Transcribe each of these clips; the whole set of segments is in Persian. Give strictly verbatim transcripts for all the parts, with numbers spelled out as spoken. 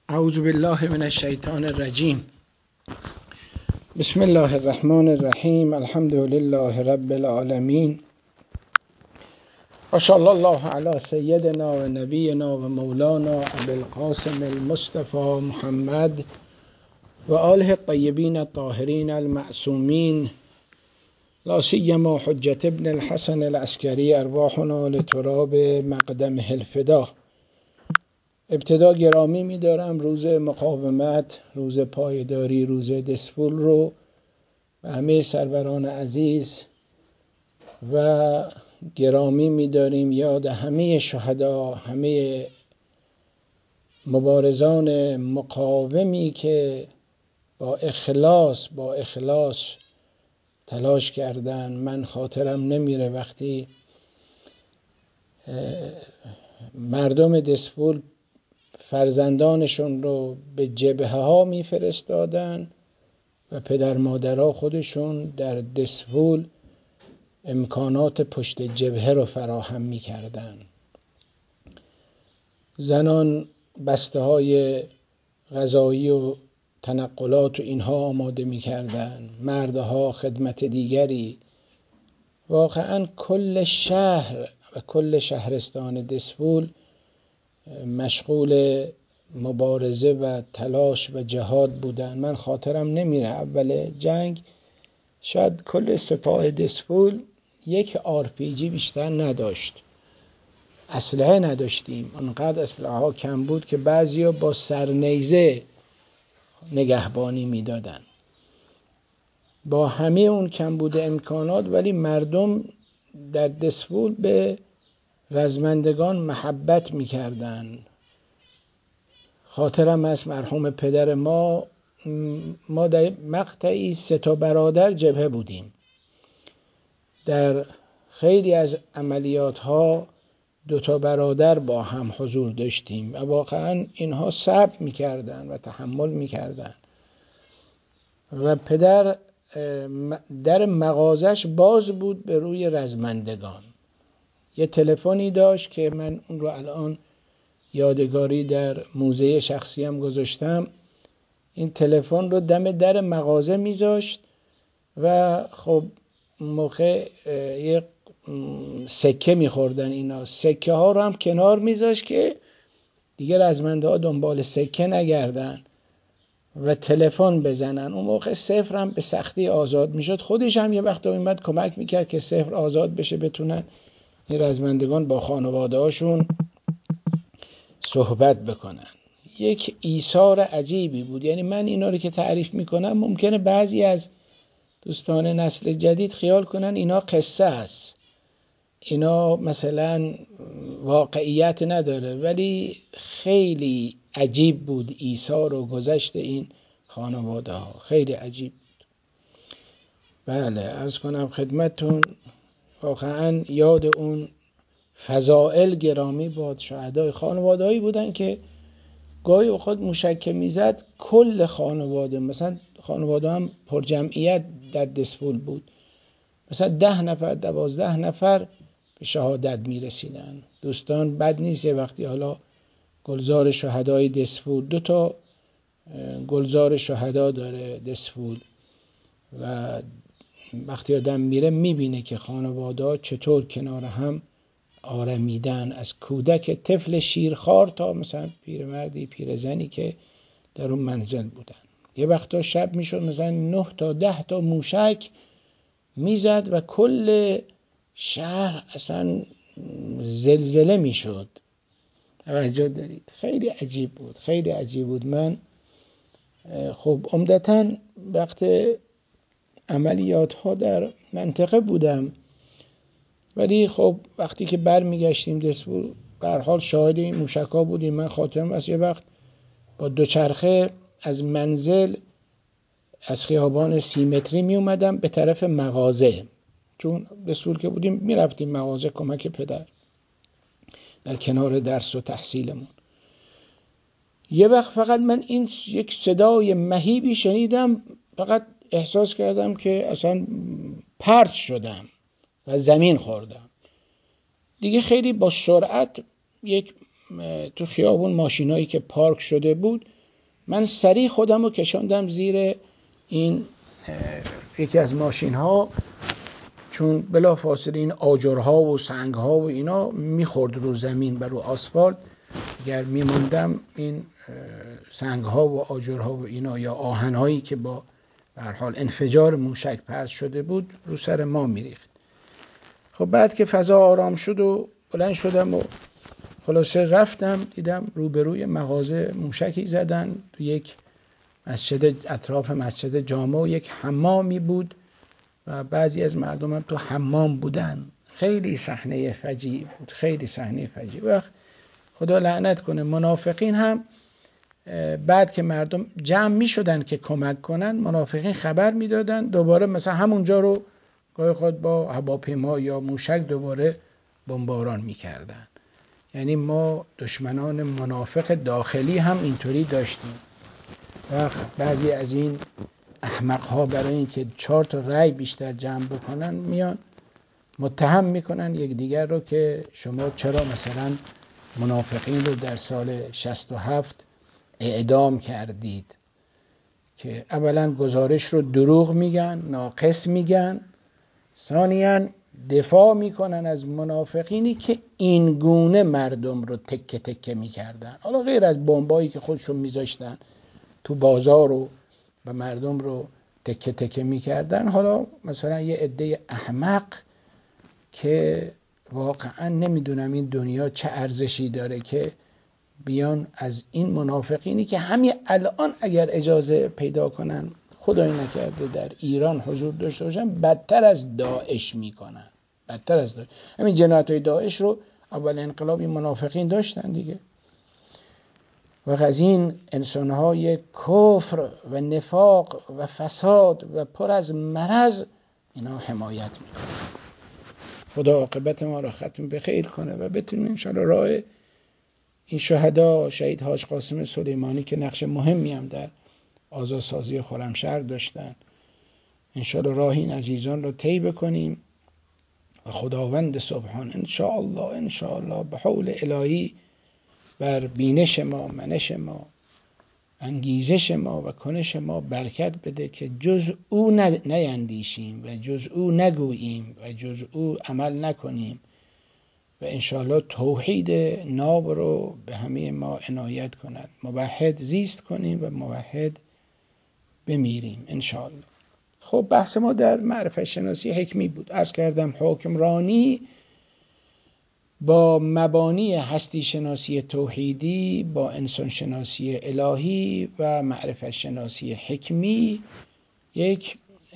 اعوذ بالله من الشیطان الرجیم. بسم الله الرحمن الرحیم. الحمد لله رب العالمین و صلی الله علی سیدنا و نبینا و مولانا ابی القاسم المصطفى محمد و آله الطیبین الطاهرین المعصومین، لا سیما حجة ابن الحسن العسکری، ارواحنا لتراب مقدمه الفدا. ابتدا گرامی می‌دارم روز مقاومت، روز پایداری، روز دسفول رو به همه سروران عزیز و گرامی می‌داریم یاد همه شهدا، همه مبارزان مقاومی که با اخلاص با اخلاص تلاش کردن. من خاطرم نمیره وقتی مردم دسفول فرزندانشون رو به جبهه ها میفرستادن و پدر مادرها خودشون در دسفول امکانات پشت جبهه رو فراهم میکردن. زنان بسته های غذایی و تنقلات و اینها آماده میکردن، مردها خدمت دیگری. واقعا کل شهر و کل شهرستان دسفول مشغول مبارزه و تلاش و جهاد بودن. من خاطرم نمیره اول جنگ شاید کل سپاه دسفول یک آر پی جی بیشتر نداشت، اسلحه نداشتیم، انقدر اسلحه ها کم بود که بعضیا با سرنیزه نگهبانی میدادن. با همه اون کم بوده امکانات ولی مردم در دسفول به رزمندگان محبت میکردن. خاطرم از مرحوم پدر ما ما در مقطعی سه تا برادر جبهه بودیم. در خیلی از عملیات ها دو تا برادر با هم حضور داشتیم و واقعا اینها صبر میکردن و تحمل میکردن و پدر در مغازش باز بود به روی رزمندگان. یه تلفنی داشت که من اون رو الان یادگاری در موزه شخصی هم گذاشتم. این تلفن رو دم در مغازه میذاشت و خب موقع یه سکه میخوردن، اینا سکه ها رو هم کنار میذاشت که دیگه رزمنده ها دنبال سکه نگردن و تلفن بزنن. اون موقع صفر هم به سختی آزاد میشد. خودش هم یه وقت اومد کمک میکرد که صفر آزاد بشه، بتونن این رزمندگان با خانواده هاشون صحبت بکنن. یک ایثار عجیبی بود. یعنی من اینا رو که تعریف میکنم ممکنه بعضی از دوستان نسل جدید خیال کنن اینا قصه است، اینا مثلا واقعیت نداره، ولی خیلی عجیب بود ایثار و گذشت این خانواده ها، خیلی عجیب بود. بله عرض کنم خدمتون واقعا یاد اون فضائل گرامی باد. شهدای خانواده هایی بودن که گاهی خود موشک میزد کل خانواده، مثلا خانواده هم پر جمعیت در دسفول بود، مثلا ده نفر دوازده نفر به شهادت میرسیدن. دوستان بد نیست وقتی حالا گلزار شهدای دسفول، دو تا گلزار شهدا داره دسفول و وقتی آدم میره میبینه که خانواده ها چطور کنار هم آرمیدن، از کودک طفل شیرخوار تا مثلا پیرمردی پیرزنی که در اون منزل بودن. یه وقتا شب میشد مثلا نه تا ده تا موشک میزد و کل شهر اصلا زلزله میشد. توجه دارید؟ خیلی عجیب بود، خیلی عجیب بود. من خب عمدتاً وقت عملیات ها در منطقه بودم، ولی خب وقتی که برمیگشتیم دسفول به هر حال شاهد این موشک‌ها بودیم. من خاطرم از یه وقت با دوچرخه از منزل از خیابان سی متری می اومدم به طرف مغازه، چون دسفول که بودیم می رفتیم مغازه کمک پدر در کنار درس و تحصیلمون. یه وقت فقط من این یک صدای مهیبی شنیدم، فقط احساس کردم که اصلا پرت شدم و زمین خوردم. دیگه خیلی با سرعت یک تو خیابون ماشینایی که پارک شده بود من سریع خودم رو کشاندم زیر این یکی از ماشین ها، چون بلافاصله این آجرها و سنگها و اینا میخورد رو زمین و رو آسفالت. اگر میموندم این سنگها و آجرها و اینا یا آهنهایی که با به هر حال انفجار موشک پرت شده بود رو سر ما میریخت. خب بعد که فضا آرام شد و بلند شدم و خلاصه رفتم، دیدم روبروی مغازه موشکی زدن تو یک مسجد، اطراف مسجد جامع، و یک حمامی بود و بعضی از مردم هم تو حمام بودن. خیلی صحنه فجیع بود، خیلی صحنه فجیع. وقت خدا لعنت کنه منافقین هم بعد که مردم جمع می شدن که کمک کنن، منافقین خبر می دادن دوباره مثلا همونجا رو گاهی خود با هواپیما یا موشک دوباره بمباران می کردن. یعنی ما دشمنان منافق داخلی هم اینطوری داشتیم. و بعضی از این احمق ها برای اینکه چهار تا رأی بیشتر جمع بکنن میان متهم میکنن یکدیگر رو که شما چرا مثلا منافقین رو در سال شصت و هفت اعدام کردید، که اولا گزارش رو دروغ میگن، ناقص میگن، ثانیاً دفاع میکنن از منافقینی که این گونه مردم رو تکه تکه میکردن. حالا غیر از بمبایی که خودشون میذاشتن تو بازار و و مردم رو تکه تکه میکردن، حالا مثلا یه عده احمق که واقعا نمیدونم این دنیا چه ارزشی داره که بیان از این منافقینی که همین الان اگر اجازه پیدا کنن، خدای نکرده در ایران حضور داشته باشن، بدتر از داعش میکنن. بدتر از داعش. همین جنایت‌های داعش رو اول انقلاب این منافقین داشتن دیگه. و از این انسان‌های کفر و نفاق و فساد و پر از مرض اینا حمایت میکنن. خدا عاقبت ما رو ختم به خیر کنه و بتونیم انشاءالله راه این شهدا، شهید حاج قاسم سلیمانی که نقش مهمی هم در آزادسازی خرمشهر داشتن، انشاءالله راه این عزیزان رو طی بکنیم و خداوند سبحان انشاءالله انشاءالله به حول الهی بر بینش ما، منش ما، انگیزش ما و کنش ما برکت بده که جز او نیندیشیم و جز او نگوییم و جز او عمل نکنیم و انشاءالله توحید ناب رو به همه ما عنایت کند. موحد زیست کنیم و موحد بمیریم انشاءالله. خب بحث ما در معرفت شناسی حکمی بود. عرض کردم حکمرانی با مبانی هستی شناسی توحیدی، با انسان شناسی الهی و معرفت شناسی حکمی یک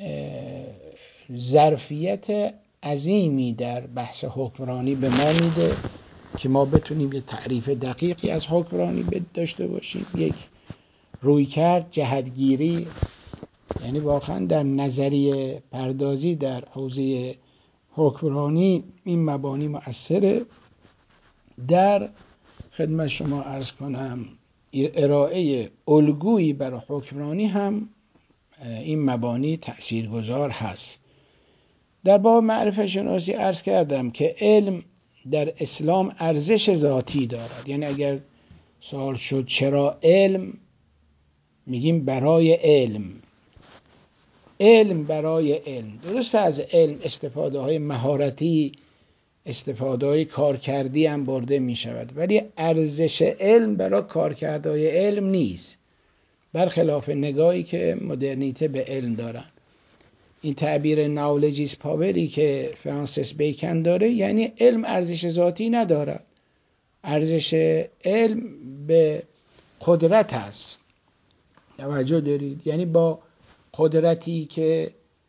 ظرفیت عظیمی در بحث حکمرانی به ما میده که ما بتونیم یه تعریف دقیقی از حکمرانی داشته باشیم، یک رویکرد جهتگیری، یعنی واقعا در نظریه پردازی در حوزه حکمرانی این مبانی مؤثره. در خدمت شما عرض کنم ارائه الگویی برای حکمرانی هم این مبانی تأثیرگذار هست. در باب معرفت شناسی عرض کردم که علم در اسلام ارزش ذاتی دارد. یعنی اگر سوال شد چرا علم، میگیم برای علم. علم برای علم. درست از علم استفاده های مهارتی، استفاده های کارکردی هم برده می شود، ولی ارزش علم برای کارکردهای علم نیست، برخلاف نگاهی که مدرنیته به علم دارن. این تعبیر knowledge is power که فرانسیس بیکن داره، یعنی علم ارزش ذاتی ندارد. ارزش علم به قدرت هست. توجه دارید؟ یعنی با قدرتی که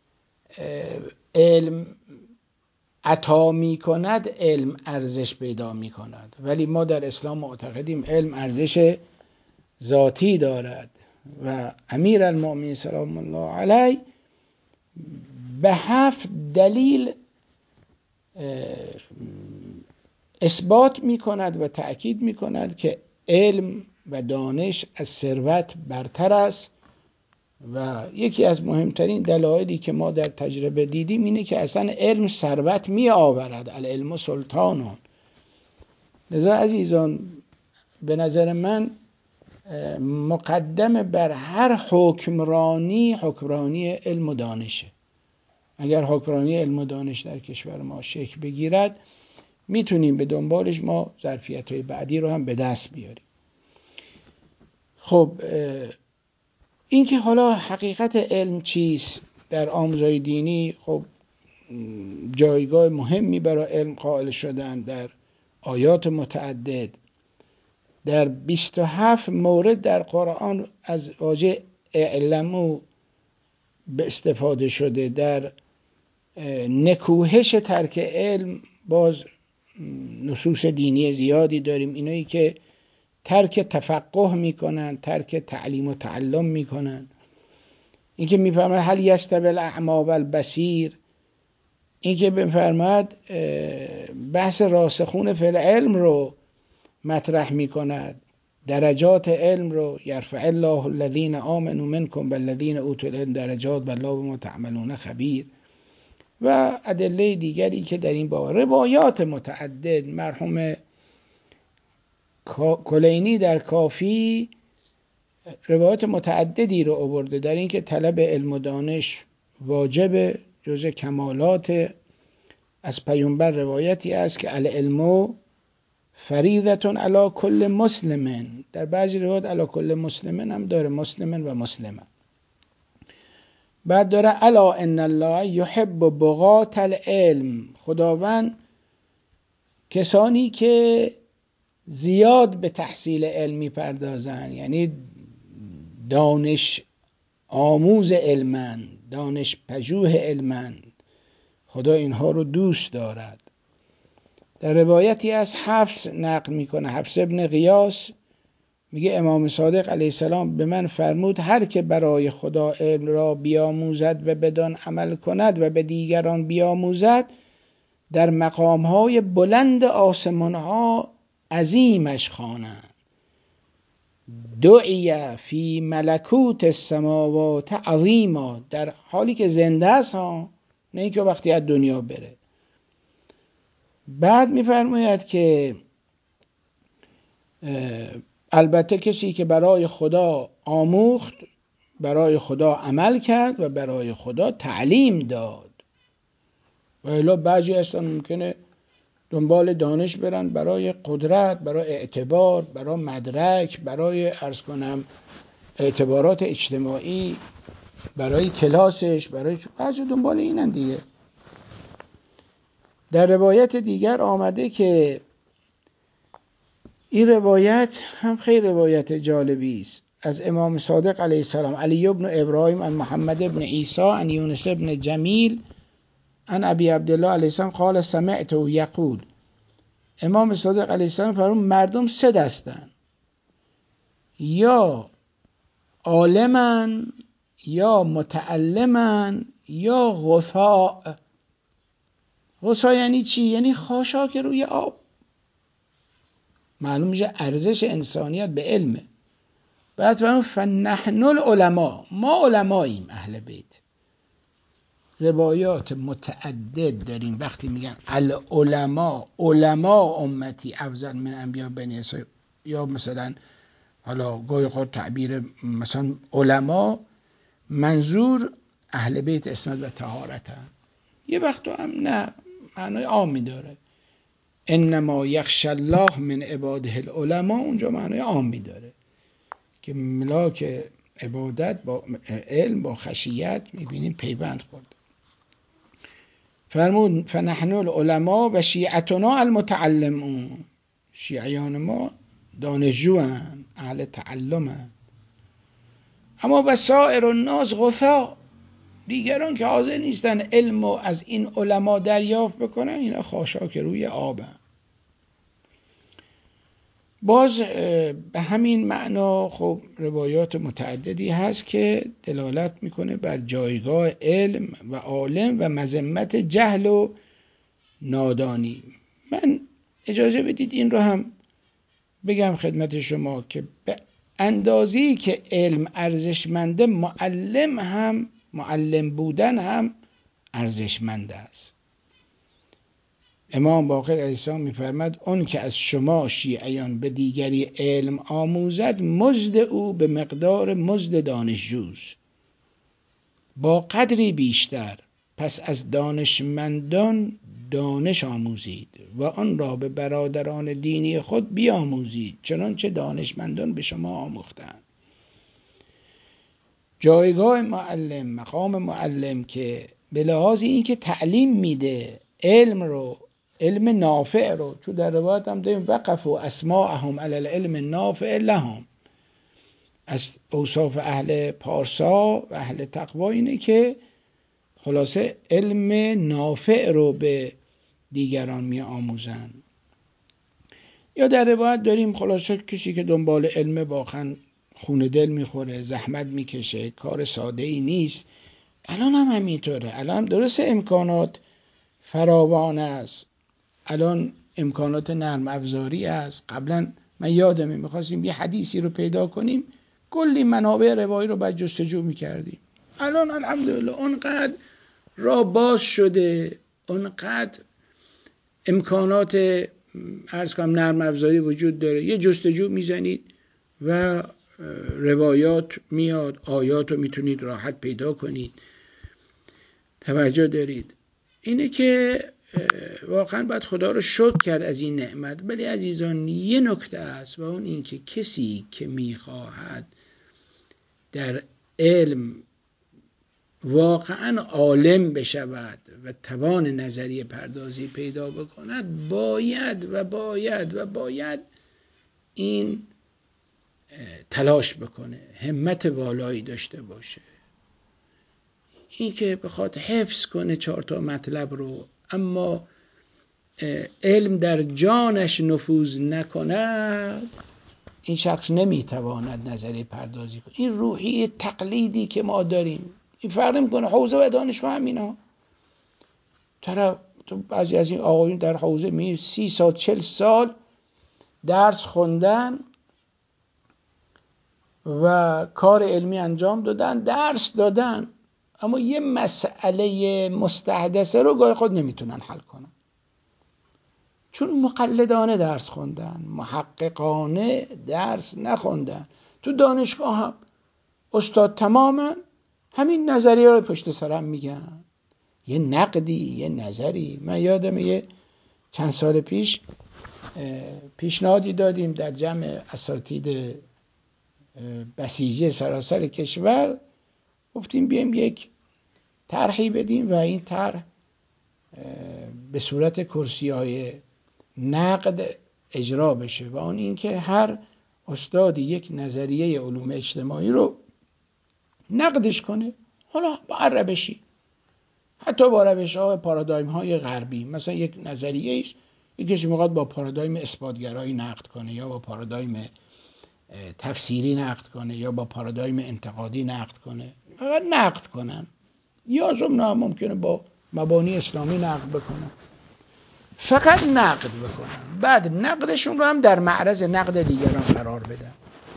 علم عطا می کند علم ارزش پیدا می کند. ولی ما در اسلام معتقدیم علم ارزش ذاتی دارد و امیر المؤمنین سلام الله علیه به هفت دلیل اثبات می کند و تأکید می کند که علم و دانش از ثروت برتر است و یکی از مهمترین دلایلی که ما در تجربه دیدیم اینه که اصلا علم ثروت می آورد. العلم سلطانون. لذا عزیزان به نظر من مقدم بر هر حکمرانی حکمرانی علم و دانشه. اگر حکمرانی علم و دانش در کشور ما شکل بگیرد میتونیم به دنبالش ما ظرفیت‌های بعدی رو هم به دست بیاریم. خب این که حالا حقیقت علم چیست در آموزهای دینی، خب جایگاه مهمی برای علم قائل شدن. در آیات متعدد در بیست و هفت مورد در قرآن از واژه اعلمو به استفاده شده. در نکوهش ترک علم باز نصوص دینی زیادی داریم، اینایی که ترک تفقه میکنن، ترک تعلیم و تعلم میکنن. این که میفرماید هل یستوی الاعمی والبصیر، این که میفرماید بحث راسخون فی العلم رو مطرح میکند، درجات علم رو یرفع الله الذین آمنوا منکم والذین اوتوا العلم درجات والله بما تعملون خبیر و ادله دیگری که در این باب. روایات متعدد، مرحوم کلینی در کافی روایات متعددی رو آورده در این که طلب علم و دانش واجب، جز کمالات. از پیامبر روایتی است که العلم فریضة علی کل مسلم، در بعضی روایات علی کل مسلم هم داره، مسلم و مسلمه. بعد داره الا ان الله یحب بغاة العلم، خداوند کسانی که زیاد به تحصیل علم میپردازن، یعنی دانش آموز علمن، دانش پژوه علمن، خدا اینها رو دوست دارد. در روایتی از حفص نقل میکنه، حفص ابن غیاث میگه امام صادق علیه السلام به من فرمود هر که برای خدا علم را بیاموزد و بدان عمل کند و به دیگران بیاموزد، در مقامهای بلند آسمانها عظیمش خوانند. دعی فی ملکوت السماوات عظیما، در حالی که زنده است ها، نه اینکه وقتی از دنیا بره. بعد میفرماید که البته کسی که برای خدا آموخت، برای خدا عمل کرد و برای خدا تعلیم داد. و الا بعضی هستن ممکنه دنبال دانش برن برای قدرت، برای اعتبار، برای مدرک، برای عرض کنم اعتبارات اجتماعی، برای کلاسش، برای بعضی دنبال اینن دیگه. در روایت دیگر آمده که این روایت هم خیلی روایت جالبی است، از امام صادق علیه السلام، علی ابن ابراهیم عن محمد ابن عیسی عن یونس ابن جمیل عن ابی عبدالله علیه السلام قال سمعته یقول، امام صادق علیه السلام فرمود مردم سه دستن، یا عالمن، یا متعلمن، یا غثاء. غثاء یعنی چی؟ یعنی خاشاک روی آب. معلوم میشه ارزش انسانیت به علمه. بعد فرمود فنحن العلماء، ما علماییم اهل بیت. روایات متعدد داریم وقتی میگن العلماء، علماء امتی افضل من انبیاء بنی اسرائیل، یا مثلا حالا گاهی خود تعبیر مثلا علما منظور اهل بیت اسمت و طهارت هم. یه وقت هم نه، معنای عامی داره. انما یخشی الله من عباده العلماء، اونجا معنای عامی داره که ملاک عبادت با علم با خشیت میبینیم پیوند خورده. فرمود فنحن العلماء و شیعتنا المتعلمون، شیعیان ما دانشجو هستند، اهل تعلم هستند. اما وسائر الناس غثاء، دیگران که حاضر نیستن علم و از این علما دریافت بکنن، اینا خاشاک روی آبن. باز به همین معنا خب روایات متعددی هست که دلالت میکنه بر جایگاه علم و عالم و مذمت جهل و نادانی. من اجازه بدید این رو هم بگم خدمت شما که به اندازه‌ای که علم ارزشمنده، معلم هم، معلم بودن هم ارزشمند است. امام باقر علیه السلام میفرماد اون که از شما شیعیان به دیگری علم آموزد مزد او به مقدار مزد دانشجوست، با قدری بیشتر. پس از دانشمندان دانش آموزید و آن را به برادران دینی خود بیاموزید چنانچه دانشمندان به شما آموختند. جایگاه معلم، مقام معلم که به لحاظ این که تعلیم میده علم رو، علم نافع رو، تو در روایت هم داریم وقف و اسماعهم علی العلم النافع لهم. از اوصاف اهل پارسا و اهل تقوا اینه که خلاصه علم نافع رو به دیگران می آموزن. یا در روایت داریم خلاصه کسی که دنبال علم واقعا خون دل میخوره، زحمت میکشه، کار ساده ای نیست. الان هم همینطوره. الان درست امکانات فراوان است، الان امکانات نرم افزاری است. قبلا من یادمه میخواستیم یه حدیثی رو پیدا کنیم کلی منابع روایی رو باید جستجو میکردیم. الان الحمدلله اونقدر راه باز شده، اونقدر امکانات عرض کنم نرم افزاری وجود داره، یه جستجو میزنید و روایات میاد، آیات رو میتونید راحت پیدا کنید. توجه دارید؟ اینه که واقعا باید خدا رو شکر کرد از این نعمت. ولی عزیزان یه نکته است و اون این که کسی که میخواهد در علم واقعا عالم بشود و توان نظریه پردازی پیدا بکند، باید و باید و باید این تلاش بکنه، همت والایی داشته باشه. این که بخواد حفظ کنه چهار تا مطلب رو اما علم در جانش نفوذ نکنه، این شخص نمیتواند نظریه پردازی کنه. این روحیه تقلیدی که ما داریم این فرق میکنه. حوزه و دانشگاه همینا طرف تو بعضی از این آقایون در حوزه می سی سال چل سال درس خوندن و کار علمی انجام دادن، درس دادن، اما یه مسئله مستحدثه رو گاهی خود نمیتونن حل کنن چون مقلدانه درس خوندن، محققانه درس نخوندن. تو دانشگاه هم استاد تماما همین نظریه رو پشت سرم میگن، یه نقدی، یه نظری. من یادم یه چند سال پیش پیشنهادی دادیم در جمع اساتید بسیجی سراسر کشور، گفتیم بیایم یک طرحی بدیم و این طرح به صورت کرسی‌های نقد اجرا بشه و اون این که هر استادی یک نظریه علوم اجتماعی رو نقدش کنه، حالا با عربشی، حتی با روش های پارادایم های غربی. مثلا یک نظریه است، یک کسی میخواد با پارادایم اثباتگرایی نقد کنه یا با پارادایم تفسیری نقد کنه یا با پارادایم انتقادی نقد کنه، فقط نقد کنن. یا ضمن ممکنه با مبانی اسلامی نقد بکنن، فقط نقد بکنن، بعد نقدشون رو هم در معرض نقد دیگران قرار بدن.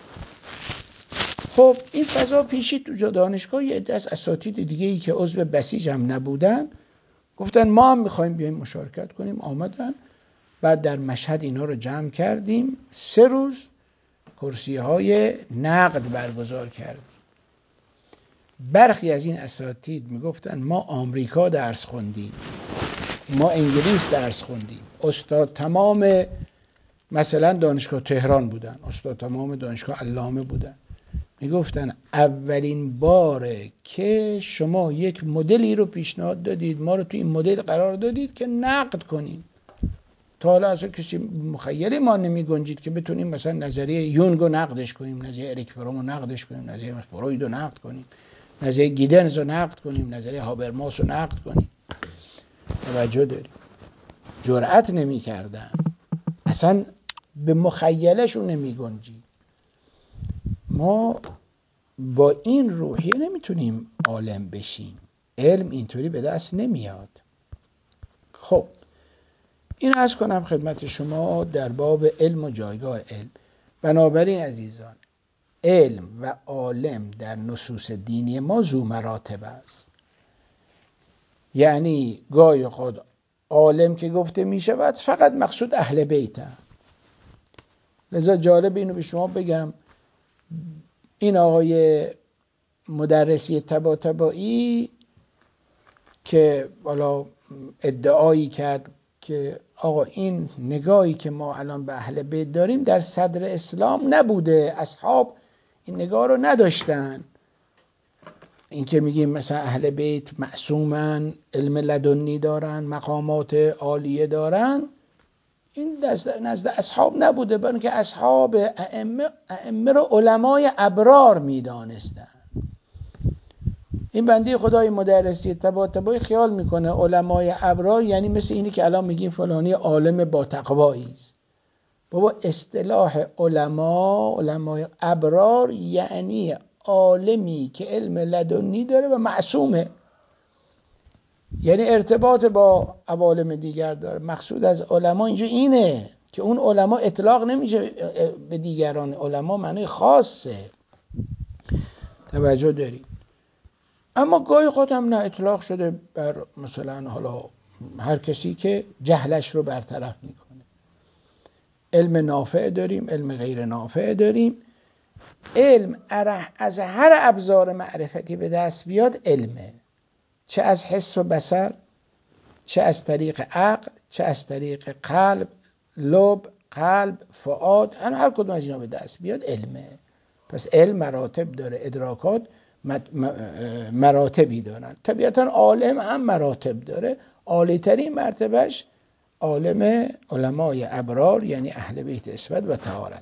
خب این فضا پیشید تو دانشگاه. یه عده از اساتید دیگه‌ای که عضو بسیج هم نبودن گفتن ما هم میخوایم بیایم مشارکت کنیم. آمدن، بعد در مشهد اینا رو جمع کردیم، سه روز کرسی‌های نقد برگزار کردیم. برخی از این اساتید میگفتن ما آمریکا درس خوندیم، ما انگلیس درس خوندیم، استاد تمام مثلا دانشگاه تهران بودن، استاد تمام دانشگاه علامه بودن. میگفتن اولین باره که شما یک مدلی رو پیشنهاد دادید، ما رو تو این مدل قرار دادید که نقد کنیم. تا حالا اصلا کسی مخیلی ما نمی گنجید که بتونیم مثلا نظریه یونگ رو نقدش کنیم، نظریه اریک فروم رو نقدش کنیم، نظریه فروید رو نقد کنیم، نظریه گیدنز رو نقد کنیم، نظریه هابرماس رو نقد کنیم. توجه داریم؟ جرأت نمی کردن، اصلا به مخیلشون نمی گنجید. ما با این روحیه نمیتونیم عالم بشیم، علم اینطوری به دست نمیاد. خب این عرض کنم خدمت شما در باب علم و جایگاه علم. بنابراین عزیزان، علم و عالم در نصوص دینی ما ذو مراتب است. یعنی گاهی خود عالم که گفته می شود فقط مقصود اهل بیت هم. لذا جالب اینو به شما بگم، این آقای مدرسی طباطبایی که بالا ادعایی کرد که آقا این نگاهی که ما الان به اهل بیت داریم در صدر اسلام نبوده، اصحاب این نگاه رو نداشتن. این که میگیم مثلا اهل بیت معصومن، علم لدنی دارن، مقامات عالیه دارن، این نزد اصحاب نبوده، برای که اصحاب ائمه ائمه رو علمای ابرار میدانستن. این بنده خدای مدرسی طباطبایی خیال میکنه علمای ابرار یعنی مثل اینی که الان میگیم فلانی عالم با تقوایی است. بابا اصطلاح علما، علمای ابرار یعنی عالمی که علم لدنی داره و معصومه، یعنی ارتباط با عوالم دیگر داره. مقصود از علما اینجا اینه که اون علما اطلاق نمیشه به دیگران، علما معنی خاصه. توجه دارید؟ اما گاهی خودم نه اطلاق شده بر مثلا حالا هر کسی که جهلش رو برطرف میکنه. علم نافع داریم، علم غیر نافع داریم. علم از هر ابزار معرفتی به دست بیاد علمه، چه از حس و بصر، چه از طریق عقل، چه از طریق قلب، لب، قلب، فؤاد، هر کدوم از اینا به دست بیاد علمه. پس علم مراتب داره، ادراکات مراتبی دارن. طبیعتا عالم هم مراتب داره، عالی ترین مرتبهش عالم علمای ابرار یعنی اهل بیت اسود و طهارت.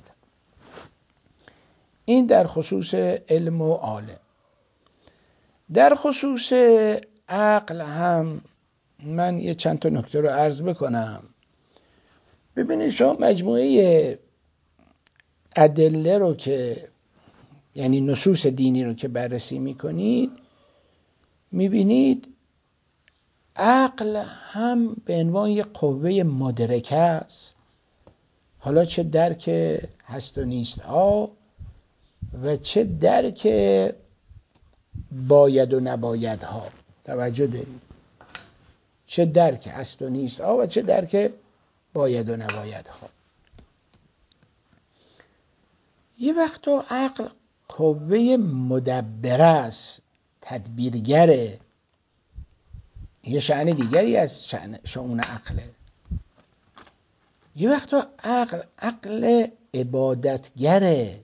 این در خصوص علم و عالم. در خصوص عقل هم من یه چند تا نکته رو عرض بکنم. ببینید شما مجموعه ادله رو که یعنی نصوص دینی رو که بررسی میکنید، میبینید عقل هم به عنوان یک قوه مدرکه است، حالا چه درک هست و نیست ها و چه درک باید و نباید ها. توجه دارید؟ چه درک هست و نیست ها و چه درک باید و نباید ها. یه وقتا عقل قوه مدبره است، تدبیرگره، یه شأن دیگری از شأن شؤون عقله. یه وقتا عقل عقل عبادتگره،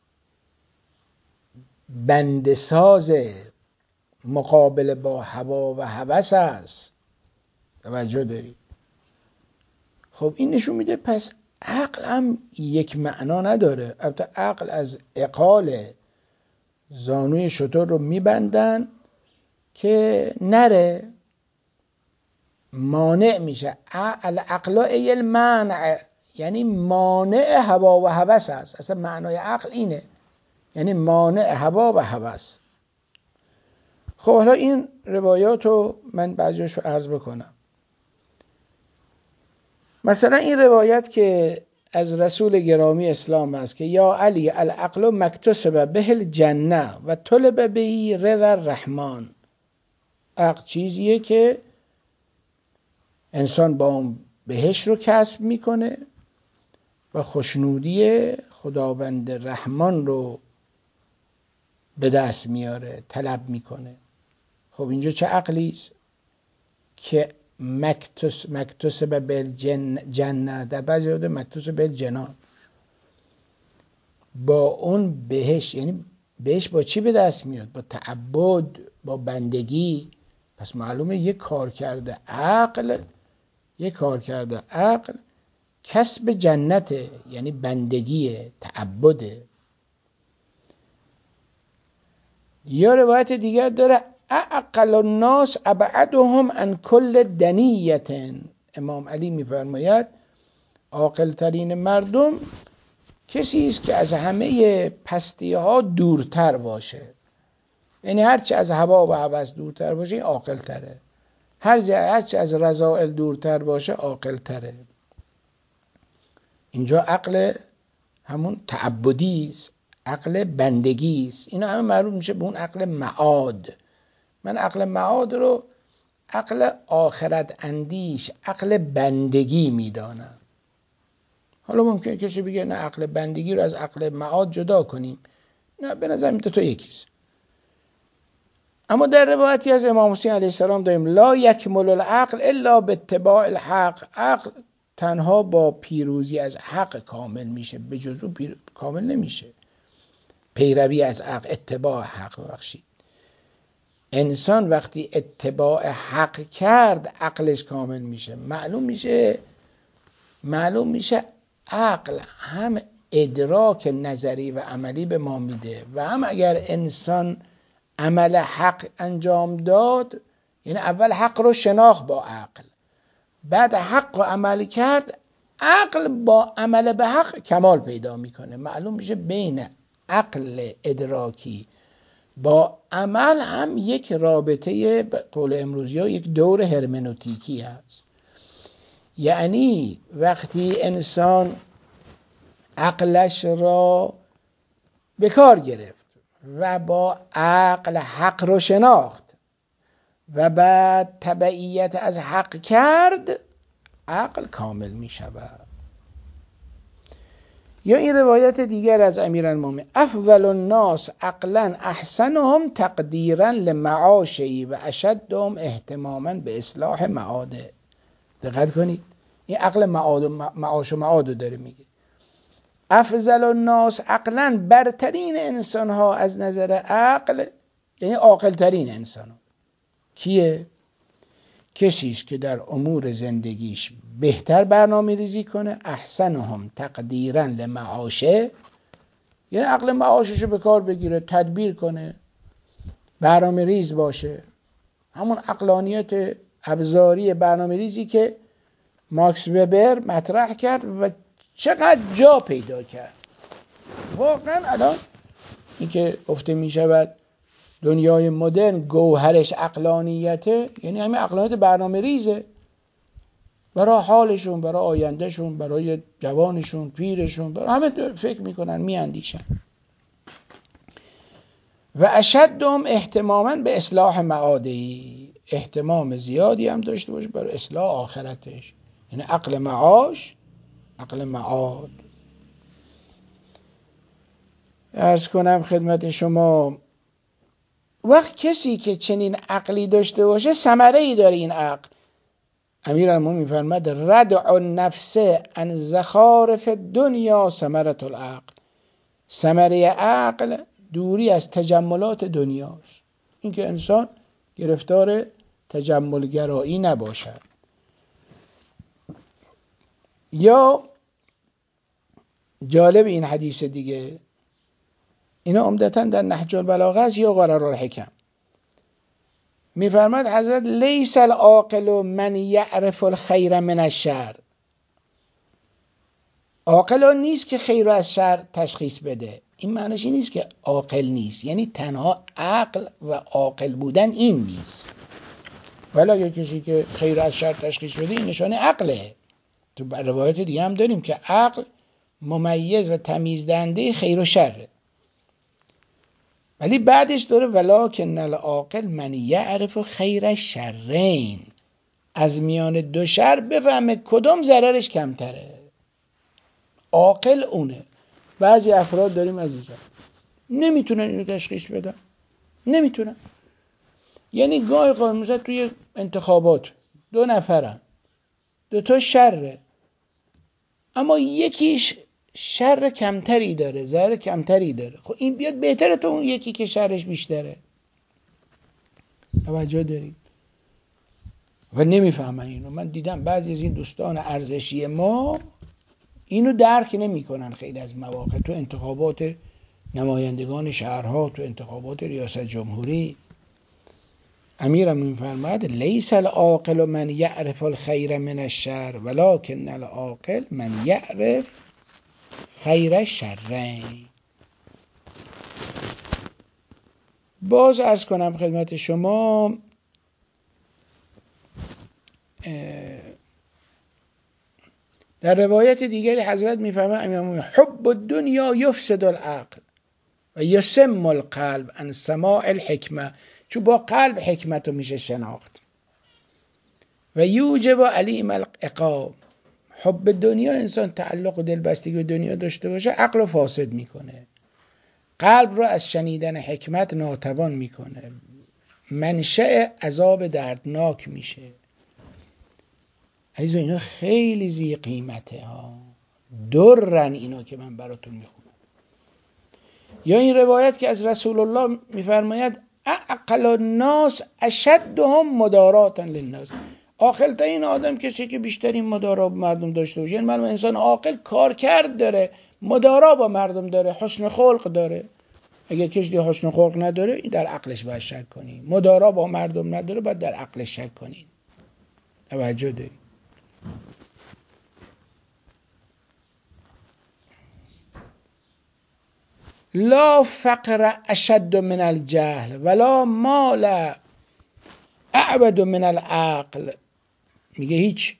بندساز، مقابل با هوا و هوس است. توجه دارید؟ خب این نشون میده پس عقل هم یک معنا نداره. البته عقل از عقال زانوی شتر رو میبندن که نره، مانع میشه. العقل ای المنع یعنی مانع هوا و هوس است. اصلا معنای عقل اینه، یعنی مانع هوا و هوس. خب حالا این روایات رو من بعضیش رو عرض بکنم. مثلا این روایت که از رسول گرامی اسلام است که یا علی العقل مکتسب به الجنه و طلب به رضا الرحمن. عقل چیزیه که انسان با اون بهشت رو کسب میکنه و خوشنودی خداوند رحمان رو به دست میاره، طلب میکنه. خب اینجا چه عقلی است که مکتس مکتسب بالجنه، در بعضی جاده مکتسب بالجنان، با اون بهشت. یعنی بهشت با چی به دست میاد؟ با تعبد، با بندگی. پس معلومه یک کار کرده عقل یک کار کرده عقل کسب جنته، یعنی بندگیه، تعبده. یا روایت دیگر داره اعقل الناس ابعدهم عن کل دنیه. امام علی میفرماید عاقل ترین مردم کسی است که از همه پستی ها دورتر باشه. یعنی هرچی از هوا و هوس دورتر باشه این عاقل تره، هرچی از رذائل دورتر باشه عاقل تره. اینجا عقل همون تعبدی است، عقل بندگی است. اینا همه معروف میشه به اون عقل معاد. من عقل معاد رو عقل آخرت اندیش، عقل بندگی میدانم. حالا ممکنه کسی بگه نه عقل بندگی رو از عقل معاد جدا کنیم. نه، به نظر میاد تو یکیست. اما در روایتی از امام حسین علیه السلام داریم لا یکمل العقل الا باتباع الحق. عقل تنها با پیروزی از حق کامل میشه، به جز او پیر... کامل نمیشه. پیروی از حق، اتباع حق. بخشید انسان وقتی اتباع حق کرد عقلش کامل میشه. معلوم میشه معلوم میشه عقل هم ادراک نظری و عملی به ما میده و هم اگر انسان عمل حق انجام داد، یعنی اول حق رو شناخت با عقل، بعد حق رو عمل کرد، عقل با عمل به حق کمال پیدا میکنه. معلوم میشه بین عقل ادراکی با عمل هم یک رابطه به قول امروزی ها یک دور هرمنوتیکی هست. یعنی وقتی انسان عقلش را به کار گرفت و با عقل حق رو شناخت و بعد تبعیت از حق کرد، عقل کامل می شود. یا این روایت دیگر از امیرالمومنین افضل الناس عقلا احسنهم تقدیرا لمعاشی و اشدهم اهتماما به اصلاح معاده. دقت کنید، این عقل معاد و معاش و معاد داره میگه. افضل الناس عقلا، برترین انسان ها از نظر عقل، یعنی عاقل ترین انسان ها کیه؟ کسیست که در امور زندگیش بهتر برنامه ریزی کنه. احسنهم تقدیرا لمعاشه، یعنی عقل معاششو به کار بگیره، تدبیر کنه، برنامه ریز باشه. همون عقلانیت ابزاری برنامه ریزی که ماکس وبر مطرح کرد و چقدر جا پیدا کرد. واقعا الان این که گفته می شود دنیای مدرن گوهرش عقلانیته، یعنی همین عقلانیت برنامه ریزه برای حالشون، برای آیندهشون، برای جوانشون، پیرشون، برای همه فکر میکنن، میاندیشن. و اشدهم اهتماما به اصلاح معادی، اهتمام زیادی هم داشته باشه برای اصلاح آخرتش، یعنی عقل معاش، عقل معاد. عرض کنم خدمت شما وقت کسی که چنین عقلی داشته باشه ثمره ای داره این عقل. امیرالمومنین میفرماد ردع النفس عن زخارف الدنیا ثمرة العقل. ثمره عقل دوری از تجملات دنیاست، اینکه انسان گرفتار تجملگرایی نباشد. یا جالب این حدیث دیگه، اینا عمدتاً در نهج البلاغه است یا غرر الحکم. میفرماد حضرت لیس العاقل من یعرف الخیر من الشر. عاقل نیست که خیر رو از شر تشخیص بده. این معنیش این نیست که عاقل نیست، یعنی تنها عقل و عاقل بودن این نیست. ولی اگه کسی که خیر رو از شر تشخیص بده این نشانه عقله. تو روایت دیگه هم داریم که عقل ممیز و تمیز دهنده خیر و شره. ولی بعدش داره ولکن العاقل من یعرف خیر الشرین، از میان دو شر بفهمه کدوم ضررش کمتره. عاقل اونه. بعضی افراد داریم عزیزان نمیتونن اینو تشخیص بدن، نمیتونن. یعنی گاهی قایم مثلا توی انتخابات دو نفرن، دو تا شره، اما یکیش شر کمتری داره، ضرر کمتری داره. خب این بیاد بهتره تو اون یکی که شرش بیشتره. توجه دارید؟ و نمیفهمن اینو. من دیدم بعضی از این دوستان ارزشی ما اینو درک نمیکنن. خیلی از مواقع تو انتخابات نمایندگان شهرها، تو انتخابات ریاست جمهوری، امیرم میفرماید لیس العاقل من یعرف الخیر من الشر ولکن العاقل من یعرف خیر الشرین. باز عرض کنم خدمت شما در روایت دیگری حضرت میفرماید حب الدنیا یفسد العقل و یسم القلب عن سماع الحکمه. چون با قلب حکمت رو میشه شناخت. و یوجب علیم العقاب. حب دنیا، انسان تعلق و دلبستگی به دنیا داشته باشه عقل رو فاسد میکنه، قلب رو از شنیدن حکمت ناتوان میکنه، منشأ عذاب دردناک میشه. عزیزان اینا خیلی ذی قیمته ها، درن اینا که من براتون میخونم. یا این روایت که از رسول الله میفرماید اعقل الناس اشدهم مداراتا للناس. عاقل تا این آدم کسی که بیشترین مدارا با مردم داشته باشه. یعنی معلومه انسان عاقل کارکرد داره، مدارا با مردم داره، حسن خلق داره. اگر کسی حسن خلق نداره این در عقلش باید شک کنی، مدارا با مردم نداره باید در عقلش شک کنی. توجه داری؟ لا فقر اشد من الجهل ولا مال اعبد من العقل. میگه هیچ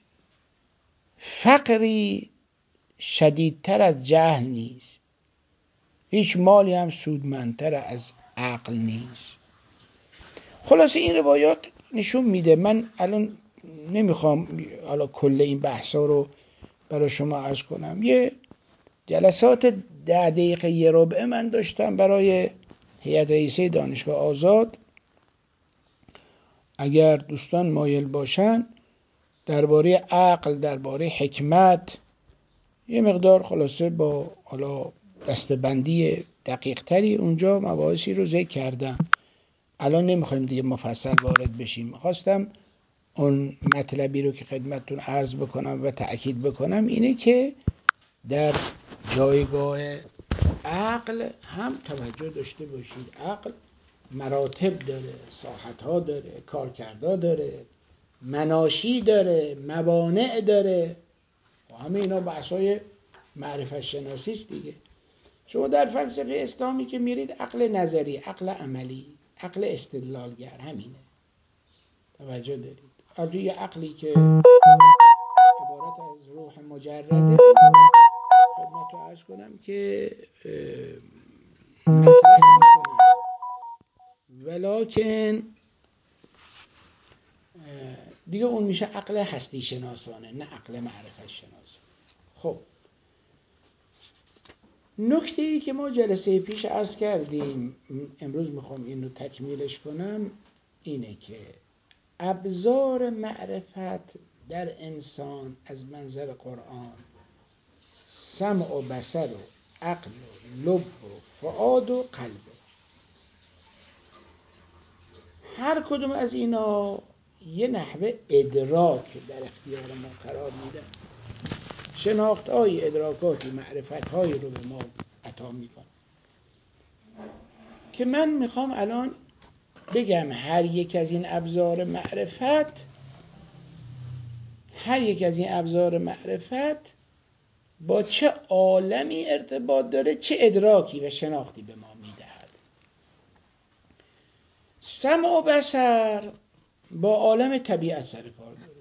فقری شدیدتر از جهل نیست، هیچ مالی هم سودمندتر از عقل نیست. خلاصه این روایات نشون میده، من الان نمیخوام حالا کل این بحثا رو برای شما عرض کنم. یه جلسات ده دقیقه یه ربع من داشتم برای هیئت رئیسه دانشگاه آزاد. اگر دوستان مایل باشن درباره عقل، درباره حکمت یه مقدار خلاصه با حالا دسته‌بندی دقیق تری اونجا مباحثی رو ذکر کردم. الان نمیخوایم دیگه مفصل وارد بشیم. خواستم اون مطلبی رو که خدمتتون عرض بکنم و تأکید بکنم اینه که در جایگاه عقل هم توجه داشته باشید. عقل مراتب داره، ساحت‌ها داره، کارکردها داره، مناشی داره، موانع داره و همه اینا بحث‌های معرفت شناسی است دیگه. شما در فلسفه اسلامی که میرید عقل نظری، عقل عملی، عقل استدلالگر همینه. توجه دارید؟ عقلی یه عقلی که عبارت از روح مجرده خدمت رو عرض کنم که مطرح میکنه، ولیکن دیگه اون میشه عقل هستی شناسانه، نه عقل معرفت شناسانه. خب نکته ای که ما جلسه پیش عرض کردیم، امروز میخوام این رو تکمیلش کنم، اینه که ابزار معرفت در انسان از منظر قرآن سمع و بصر و عقل و لب و فؤاد و قلب. هر کدوم از اینا یه نحوه ادراک در اختیار ما قرار میدن، شناختهای ادراکاتی معرفتهایی رو به ما عطا میکنن که من میخوام الان بگم هر یک از این ابزار معرفت هر یک از این ابزار معرفت با چه عالمی ارتباط داره، چه ادراکی و شناختی به ما میدهد. سمع و بصر با عالم طبیعت سر کار داره.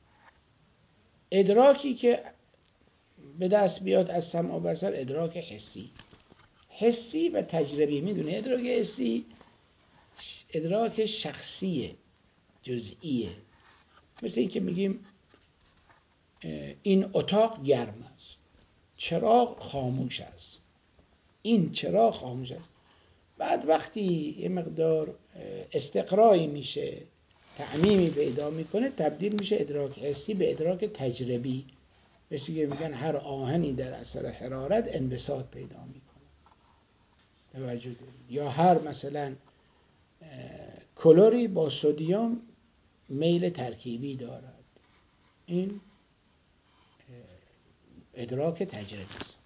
ادراکی که به دست بیاد از سمع و بصر ادراک حسی حسی و تجربی. میدونه ادراک حسی ادراک شخصیه، جزئیه. مثل این که میگیم این اتاق گرم است، چراغ خاموش است، این چراغ خاموش است. بعد وقتی یه مقدار استقرایی میشه، تعمیمی پیدا میکنه، تبدیل میشه ادراک حسی به ادراک تجربی. مثل که میگن هر آهنی در اثر حرارت انبساط پیدا میکنه. توجه دارید؟ یا هر مثلا کلوری با سدیم میل ترکیبی دارد. این ادراک تجربی است.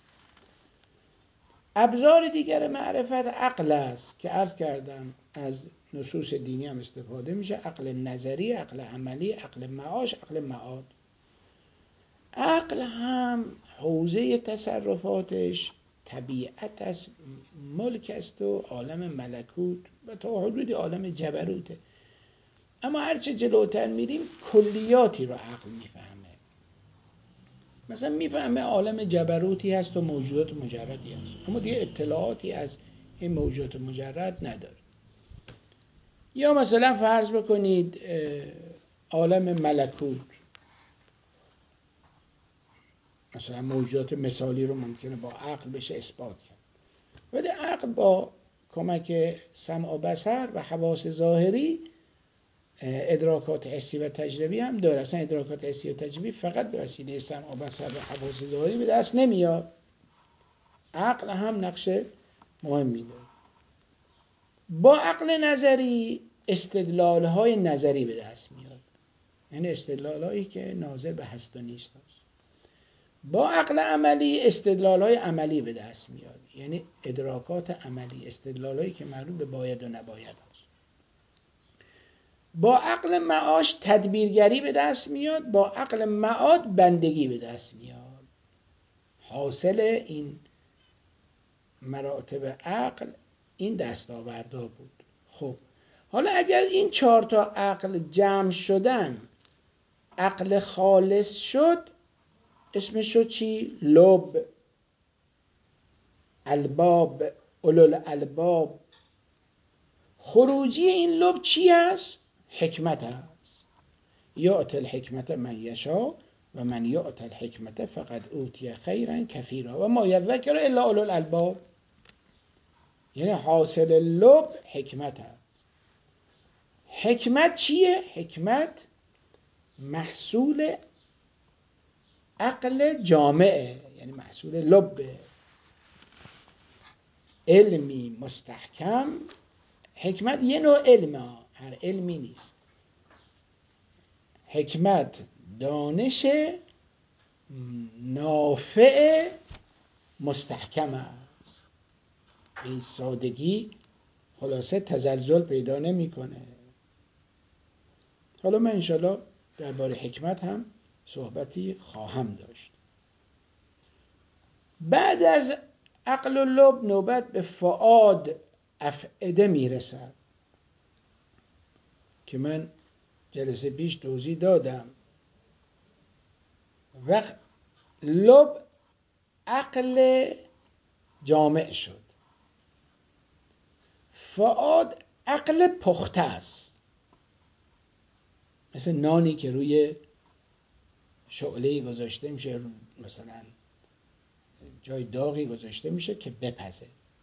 ابزار دیگر معرفت عقل است که عرض کردم از نصوص دینی هم استفاده میشه. عقل نظری، عقل عملی، عقل معاش، عقل معاد. عقل هم حوزه تصرفاتش طبیعت است، ملک است و عالم ملکوت و تا حدودی عالم جبروته. اما هرچه جلوتر میریم کلیاتی رو عقل میفهمه. مثلا میفهمه عالم جبروتی هست و موجودات مجردی هست، اما دیگه اطلاعاتی از این موجودات مجرد نداره. یا مثلا فرض بکنید عالم ملکوت، مثلا موجودات مثالی رو ممکنه با عقل بشه اثبات کرد، ولی عقل با کمک سمع و بصر و حواس ظاهری ادراکات حسی و تجربی هم داره. اصلا ادراکات حسی و تجربی فقط به وسیله سمع و بصر و حواس ظاهری به دست نمیاد، عقل هم نقش مهمی داره. با عقل نظری استدلال‌های نظری به دست میاد، یعنی استدلال‌هایی که ناظر به هست و نیست هست. با عقل عملی استدلال‌های عملی به دست میاد، یعنی ادراکات عملی، استدلال‌هایی که مربوط به باید و نباید هست. با عقل معاش تدبیرگری به دست میاد، با عقل معاد بندگی به دست میاد. حاصل این مراتب عقل این دستاوردا بود. خب حالا اگر این چهار تا عقل جمع شدن، عقل خالص شد، اسمش شد چی؟ لب، الباب، اولوالالباب. خروجی این لب چی است؟ حکمت است. یؤتی الحکمت من یشاء و من یؤتی الحکمت فقد اوتی خیرا کثیرا و ما یذکر الا اولوالالباب. یعنی حاصل لب حکمت است. حکمت چیه؟ حکمت محصول عقل جامعه، یعنی محصول لبه. علمی مستحکم، حکمت یه نوع علمه، هر علمی نیست. حکمت دانش نافع مستحکم است. این سادگی خلاصه تزلزل پیدا نمیکنه. حالا من انشالله درباره حکمت هم صحبتی خواهم داشت. بعد از عقل و لب نوبت به فؤاد افئده میرسد که من جلسه پیش توضیح دادم. وقت لب عقل جامع شد، فؤاد عقل پخته است، مثل نانی که روی شعله‌ای گذاشته میشه، مثلا جای داغی گذاشته میشه که بپزه.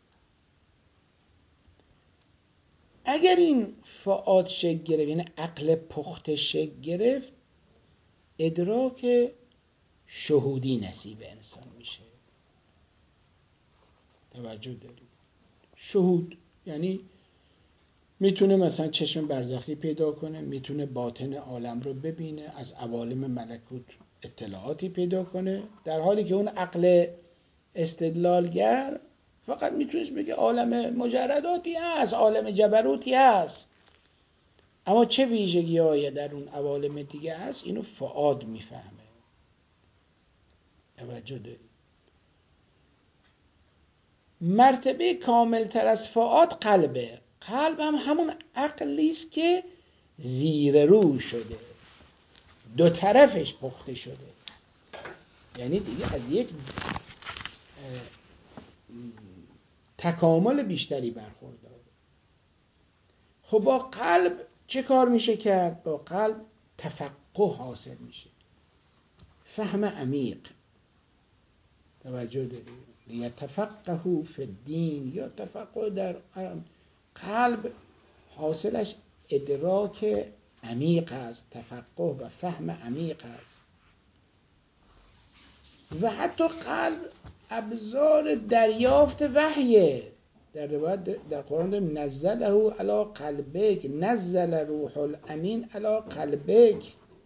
اگر این فؤاد شکل گرفت، یعنی عقل پخته شکل گرفت، ادراک شهودی نصیب انسان میشه. توجه دارید؟ شهود یعنی میتونه مثلا چشم برزخی پیدا کنه، میتونه باطن عالم رو ببینه، از عوالم ملکوت اطلاعاتی پیدا کنه، در حالی که اون عقل استدلالگر فقط میتونست بگه عالم مجرداتی هست، عالم جبروتی هست، اما چه ویژگی هایی در اون عوالم دیگه هست اینو فؤاد میفهمه. توجه دارید؟ مرتبه کامل تر از فؤاد قلبه. قلب هم همون عقلی است که زیر رو شده، دو طرفش پخته شده، یعنی دیگه از یک تکامل بیشتری برخورداره. خب با قلب چه کار میشه کرد؟ با قلب تفقه حاصل میشه، فهم عمیق. توجه دارید؟ لیتفقهوا فی الدین، یا تفقه در قلب حاصلش ادراک عمیق است، تفقه و فهم عمیق است. و حتی قلب ابزار دریافت وحیه. در روایت در قرآن نزله علی قلبک، نزل روح الامین علی قلبک.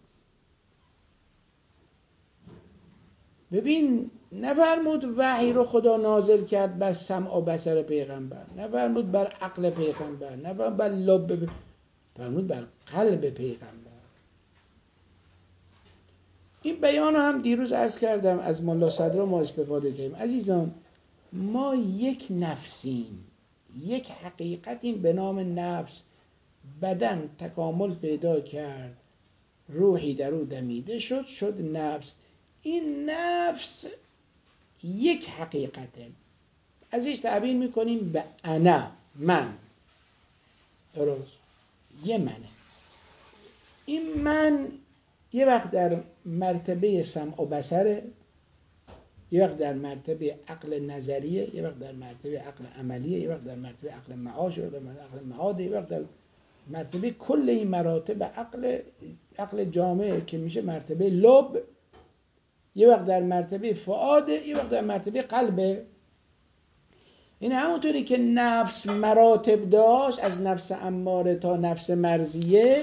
ببین نفرمود وحی رو خدا نازل کرد بر سمع و بصر پیغمبر، نفرمود بر عقل پیغمبر، نفرمود بر لب، فرمود بر قلب پیغمبر. این بیان رو هم دیروز عرض کردم، از ملا صدرا ما استفاده کردیم. عزیزان ما یک نفسیم، یک حقیقتیم به نام نفس. بدن تکامل پیدا کرد، روحی در او دمیده شد، شد نفس. این نفس یک حقیقته، ازش تعبیر میکنیم به انا، من. درست؟ یه منه. این من یه وقت در مرتبه سمع و بصره، یه وقت در مرتبه عقل نظریه، یه وقت در مرتبه عقل عملیه، یه وقت در مرتبه عقل معاش، یه وقت در مرتبه عقل معاد، یه وقت در مرتبه کل این مراتب عقل عقل جامعه که میشه مرتبه لب، یه وقت در مرتبه فؤاد، یه وقت در مرتبه قلبه. این همونطوری که نفس مراتب داشت از نفس اماره تا نفس مرضیه،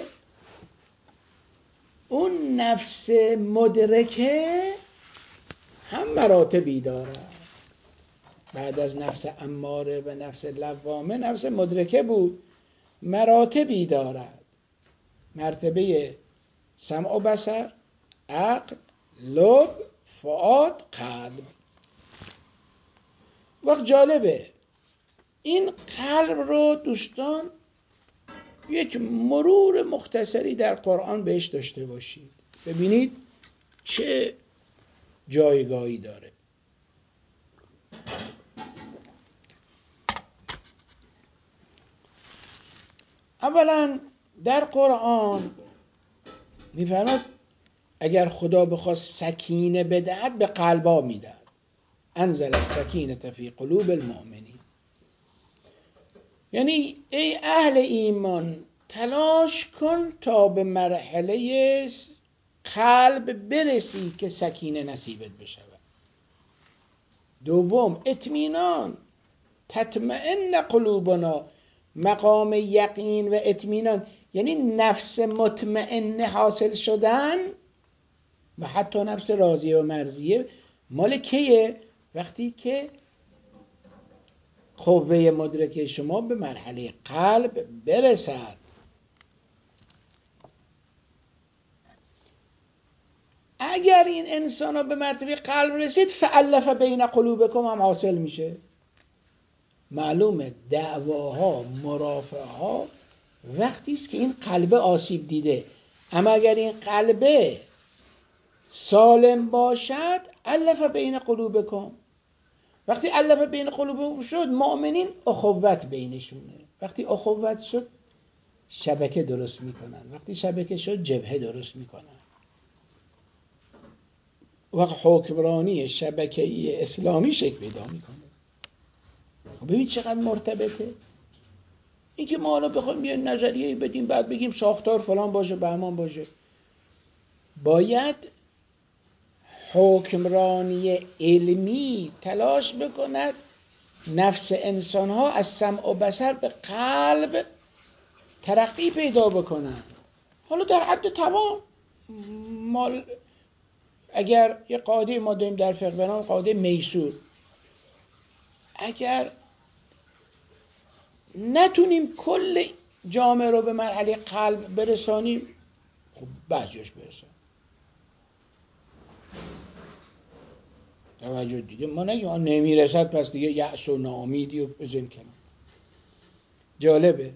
اون نفس مدرکه هم مراتبی دارد. بعد از نفس اماره و نفس لوامه نفس مدرکه بود، مراتبی دارد. مرتبه سمع و بصر، عقل، لب، فؤاد، قلب. وقت جالبه این قلب رو دوستان یک مرور مختصری در قرآن بهش داشته باشید، ببینید چه جایگاهی داره. اولا در قرآن میفرماد اگر خدا بخواست سکینه بدهد به قلبا میدهد. انزل السکینة فی قلوب المؤمنین. یعنی ای اهل ایمان تلاش کن تا به مرحله قلب برسی که سکینه نصیبت بشود. دوم اطمینان، تطمئن قلوبنا، مقام یقین و اطمینان، یعنی نفس مطمئنه حاصل شدن و حتی نفس راضیه و مرضیه مال کیه؟ وقتی که قوه مدرکه شما به مرحله قلب برسد. اگر این انسان ها به مرتبه قلب رسید فالف بین قلوبکم هم حاصل میشه. معلومه دعواها مرافعها وقتی است که این قلب آسیب دیده، اما اگر این قلب سالم باشد الف بین قلوبکم. وقتی الف بین قلوبکم شد مؤمنین اخوت بینشونه. وقتی اخوت شد شبکه درست میکنن، وقتی شبکه شد جبهه درست میکنن. وقت حکمرانی شبکه‌ای اسلامی شکل پیدا میکنه. ببین چقدر مرتبطه. این که ما حالا بخوایم یه نظریه‌ای بدیم بعد بگیم ساختار فلان باشه بهمان باشه، باید حکمرانی علمی تلاش بکند نفس انسان‌ها از سمع و بصر به قلب ترقی پیدا بکنن. حالا در حد توان مال اگر یه قاعده ما داریم در فقه به نام قاعده میسور، اگر نتونیم کل جامعه رو به مرحله قلب برسانیم خب بعضیش برسان. توجه دیگه ما نگیم آن نمیرسد پس دیگه یأس و ناامیدی و بزن کنم. جالبه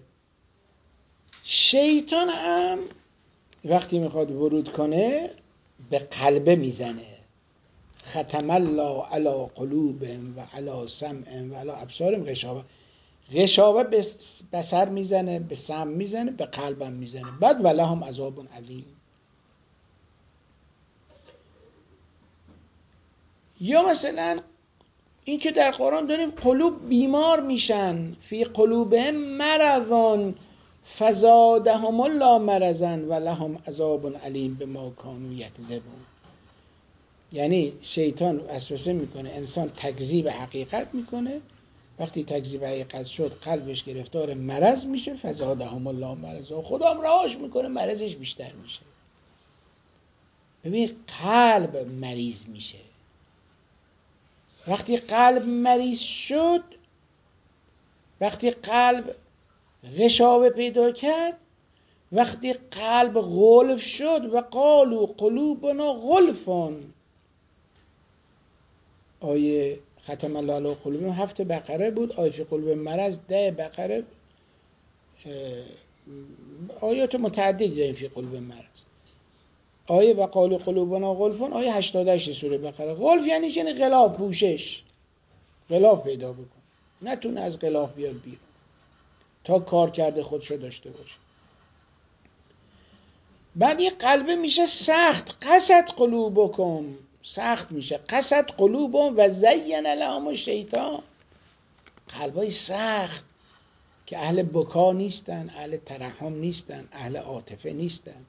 شیطان هم وقتی میخواد ورود کنه به قلبه میزنه. ختم الله علی قلوبهم و علی سمعهم و علی ابصارهم غشاوه. غشاوه به بصر میزنه، به سمع میزنه، به قلبم میزنه. بعد ولهم عذاب عظیم. یا مثلا این که در قرآن داریم قلوب بیمار میشن، فی قلوبهم مرض فزادهم الله مرضا ولهم عذاب علیم بما کانوا یکذبون. یعنی شیطان وسوسه میکنه، انسان تکذیب حقیقت میکنه، وقتی تکذیب حقیقت شد قلبش گرفتار مرض میشه، فزادهم الله مرضا، خدا هم رهاش میکنه مرضش بیشتر میشه. ببین قلب مریض میشه. وقتی قلب مریض شد، وقتی قلب غشاوه پیدا کرد، وقتی قلب غلف شد و قالوا قلوبنا غلفون. آیه ختم الله علی قلوبهم هفت بقره بود، آیه فی قلوب مرض ده بقره. آیات متعددی داریم فی قلوب مرض. آیه و قالوا قلوبنا غلفون آیه هشتاد و هشت سوره بقره. غلف یعنی یعنی غلاف، پوشش، غلاف پیدا بکن، نتونه از غلاف بیاد بیرون تا کار کرده خودشو داشته باشه. بعد این قلبه میشه سخت، قست قلوبکم، سخت میشه، قست قلوبهم و زین لهم الشیطان. قلبای سخت که اهل بکا نیستن، اهل ترحم نیستن، اهل عاطفه نیستن.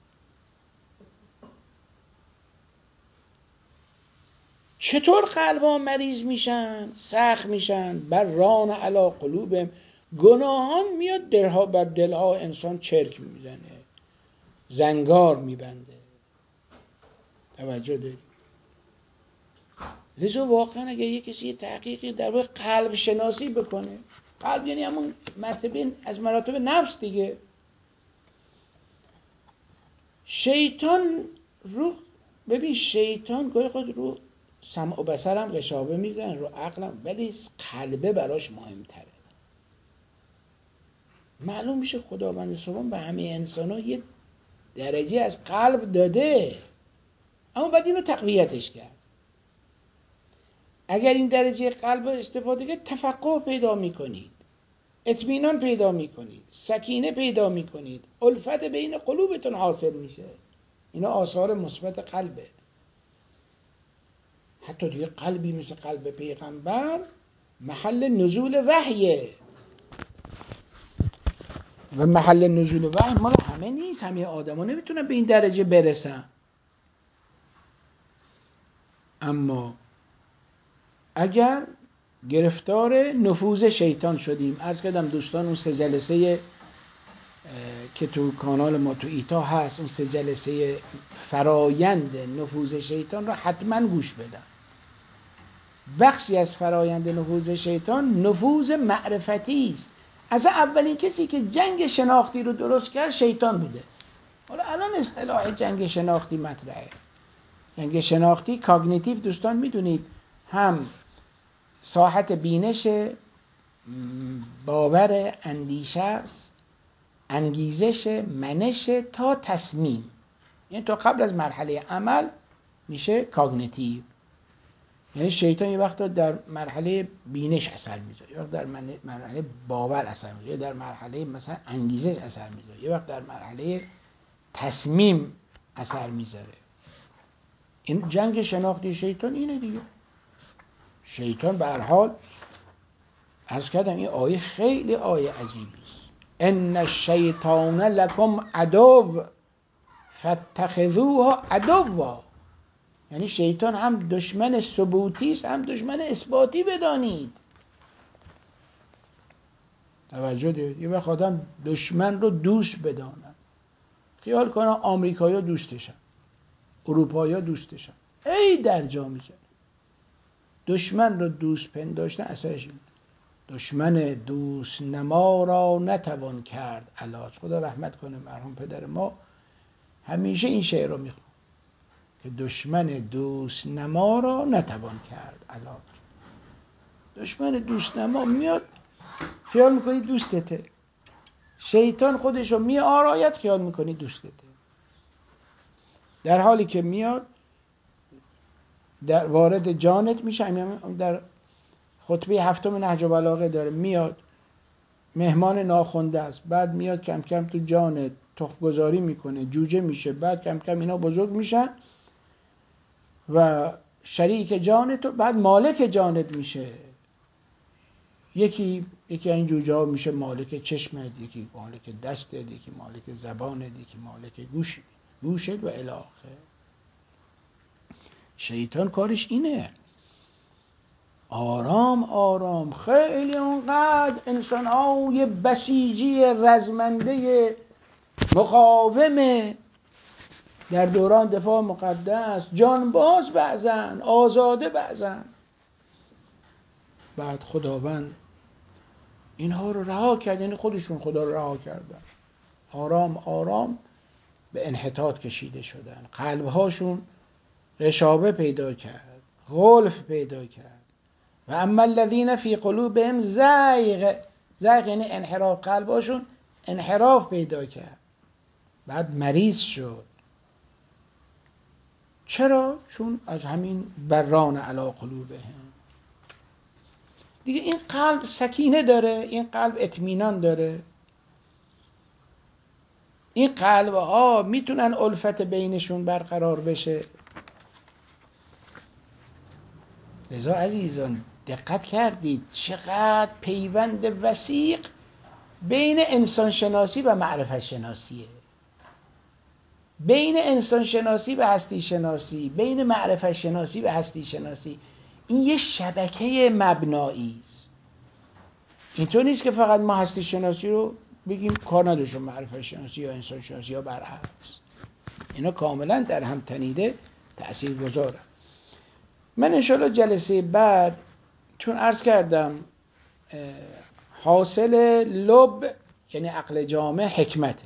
چطور قلبا مریض میشن، سخت میشن؟ بر ران علی قلوبهم، گناهان میاد درها بر دلها انسان چرک میزنه، زنگار میبنده. توجه داری؟ لذا واقعا اگر یک کسی یه تحقیقی در واقع قلب شناسی بکنه، قلب یعنی همون مرتبه از مراتب نفس دیگه. شیطان رو ببین، شیطان گاهی خود رو سمع و بصرم غشاوه میزن، رو عقلم، ولی قلبه براش مهمتره. معلوم میشه خداوند سبحان به همه انسان ها یه درجه از قلب داده، اما باید این رو تقویتش کرد. اگر این درجه قلب رو استفاده کرد، تفقه پیدا میکنید، اطمینان پیدا میکنید، سکینه پیدا میکنید، الفت بین قلوبتون حاصل میشه. اینا آثار مثبت قلبه. حتی دیگه قلبی مثل قلب پیغمبر محل نزول وحیه، و محل نزول وحی مال همه نیست، همه آدما نمیتونن به این درجه برسن. اما اگر گرفتار نفوذ شیطان شدیم، عرض کردم دوستان اون سه جلسه که تو کانال ما تو ایتا هست، اون سه جلسه فرایند نفوذ شیطان رو حتما گوش بدن. بخشی از فرایند نفوذ شیطان نفوذ معرفتی است. از اولین کسی که جنگ شناختی رو درست کرد شیطان بوده. حالا الان اصطلاح جنگ شناختی مطرحه. جنگ شناختی کاگنیتیو دوستان میدونید، هم ساحت بینش، باور، اندیشه است، انگیزش، منش تا تصمیم. یعنی تو قبل از مرحله عمل میشه کاگنیتیو. یعنی شیطان یه وقت در مرحله بینش اثر میذاره، یه وقت در مرحله باور اثر میذاره، در مرحله مثلا انگیزش اثر میذاره، یه وقت در مرحله تصمیم اثر میذاره. این جنگ شناختی شیطان اینه دیگه. شیطان به هر حال عرض کردم این آیه خیلی آیه عجیبی است. ان الشیطان لکم عدو فاتخذوه عدوا. یعنی شیطان هم دشمن ثبوتی است، هم دشمن اثباتی بدانید. توجه دارید؟ یه وقت آدم دشمن رو دوست بدانن. خیال کنن آمریکایی‌ها دوستشن، اروپایی‌ها دوستشن، ای در جا میزنه. دشمن رو دوست پنداشتن اثرش این. دشمن دوست نما را نتوان کرد علاج. خدا رحمت کنه مرحوم پدر ما، همیشه این شعر رو میخوام که دشمن دوست نما را نتوان کرد علاج. دشمن دوست نما میاد خیال میکنی دوستته، شیطان خودشو می آراید خیال میکنی دوستته، در حالی که میاد در وارد جانت میشه. همین در خطبه هفتم نهج البلاغه داره، میاد مهمان ناخونده است، بعد میاد کم کم تو جانت تخم گذاری میکنه، جوجه میشه، بعد کم کم اینا بزرگ میشن و شریک جانت، بعد مالک جانت میشه. یکی یکی این جوجه ها میشه مالک چشمت، یکی مالک دستت، یکی مالک زبانت، یکی مالک گوش گوشت و الی آخر. شیطان کارش اینه. آرام آرام خیلی اونقدر انسان ها یه بسیجی رزمنده مقاومه در دوران دفاع مقدس، جانباز بعضن، آزاده بعضن، بعد خداوند اینها رو رها کرد، یعنی خودشون خدا رو رها کردن. آرام آرام به انحطاط کشیده شدن، قلبهاشون رشابه پیدا کرد، غلف پیدا کرد. و اما الذین فی قلوبهم زیغ، زیغ یعنی انحراف، قلبهاشون انحراف پیدا کرد، بعد مریض شد. چرا؟ چون از همین بران علی قلوبهم. دیگه این قلب سکینه داره، این قلب اطمینان داره. این قلب ها میتونن الفت بینشون برقرار بشه؟ لذا عزیزان دقت کردید چقدر پیوند وثیق بین انسان شناسی و معرفت شناسیه، بین انسان شناسی و هستی شناسی، بین معرفت شناسی و هستی شناسی. این یه شبکه مبنایی است. اینطور نیست که فقط ما هستی شناسی رو بگیم کار نداشتیم معرفت شناسی یا انسان شناسی یا برعکس. اینا کاملا در هم تنیده تأثیر گذاره. من انشالله جلسه بعد چون عرض کردم حاصل لب یعنی عقل جامع حکمته،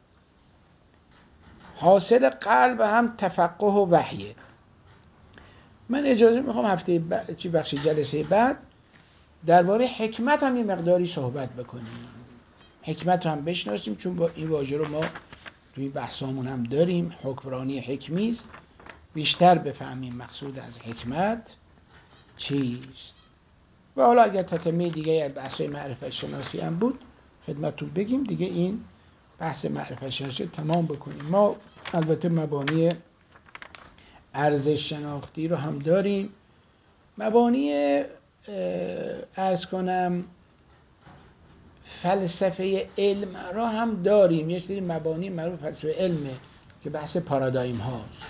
حاصل قلب هم تفقه و وحیه. من اجازه میخوام هفته ب... چی بخشی جلسه بعد درباره حکمت هم یه مقداری صحبت بکنیم، حکمت هم بشناسیم، چون با این واژه رو ما توی بحثامون هم داریم، حکمرانی حکمیز، بیشتر بفهمیم مقصود از حکمت چیست. و حالا اگر تتمه دیگه بحثای معرفت شناسی هم بود خدمتتون بگیم دیگه، این بحث معرفت شناسی تمام بکنیم. ما البته مبانی ارزش شناختی رو هم داریم، مبانی عرض کنم فلسفه علم را هم داریم، یه سری مبانی مربوط به فلسفه علمه که بحث پارادایم هاست